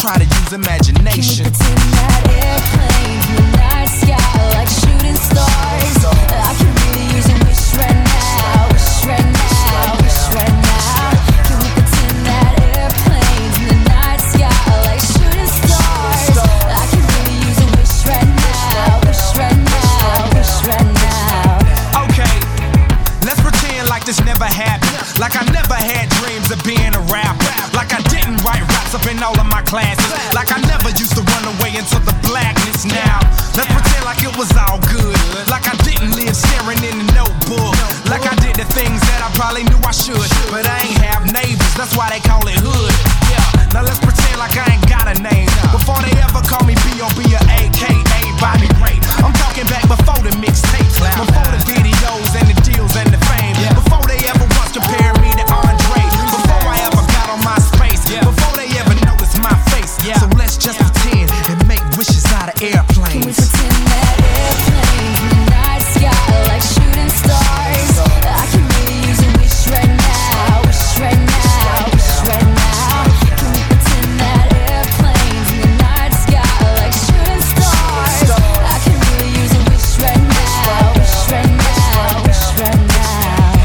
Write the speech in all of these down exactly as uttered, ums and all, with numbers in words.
try to use imagination. Can we pretend that airplanes in the night sky like shooting stars? I can really use a wish right now, wish right now, wish right now. Can we pretend that airplanes in the night sky like shooting stars? I can really use a wish right now, wish right now, wish right now. Okay, let's pretend like this never happened. Like I never had dreams of being a rapper. Like I didn't write raps up in all of my classes. Like I never used to run away into the blackness now. Let's pretend like it was all good. Like I didn't live staring in a notebook. Like I did the things that I probably knew I should. But I ain't have neighbors, that's why they call it hood. Yeah, now let's pretend like I ain't got a name. Before they ever call me B O B or A K A Bobby Ray. I'm talking back before the mixtapes, before the videos and the deals and the fame. Before they ever once compared me to Andre. Before I ever got on my space. Before they ever noticed my face. So let's just pretend and make wishes out of airplanes. Can we pretend that airplanes in the night sky like shooting stars? I can really use a wish right now, wish right now, wish right now. Can we pretend that airplanes in the night sky like shooting stars? I can really use a wish right now, wish right now, wish right now.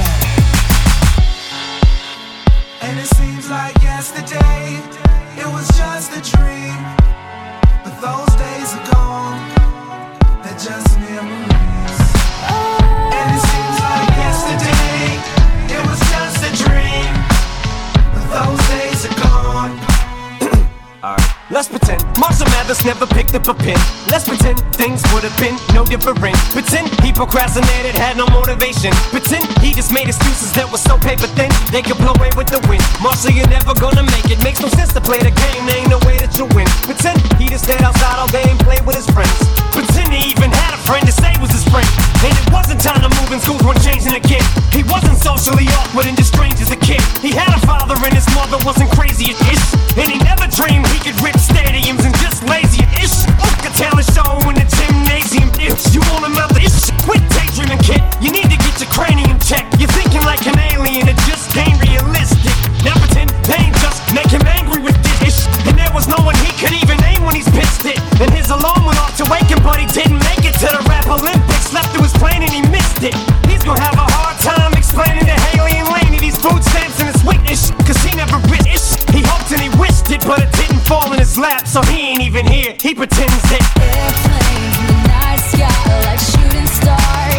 And it seems like yesterday, it was just a dream. But those days are gone, they're just memories. And it seems like yesterday, it was just a dream. But those days are gone. Alright, let's pretend Marshall Mathers never picked up a pen. Let's pretend things would have been no different. Pretend he procrastinated, had no motivation. Pretend he just made excuses that were so paper thin they could blow away with the wind. Marshall, you're never gonna make it. Makes no sense to play the game, there ain't no way that you win. Pretend he just stayed outside all day and played with his friends. Pretend he even had a friend to say was his friend. And it wasn't time to move and schools weren't changing again. He wasn't socially awkward and just strange as a kid. He had a father and his mother wasn't crazy as ish. And he never dreamed he could rip stadiums and just lazy as ish. Book a talent show in the gymnasium. If you want him out the ish, quit daydreaming, kid. You need to get your cranium checked. You're thinking like an alien, it just ain't realistic. Now pretend pain just make him angry with this ish. And there was no one he could even name when he's pissed it. And his alarm went off to wake him, but he didn't make it to the rap Olympics. Slept through his plane and he missed it. He's gonna have a hard time explaining to Haley and Laney these food stamps and his weakness. Cause he never rich ish. He hoped and he wished it, but it didn't fall in his lap. So he ain't even here, he pretends that Airplanes in the night sky like shooting stars.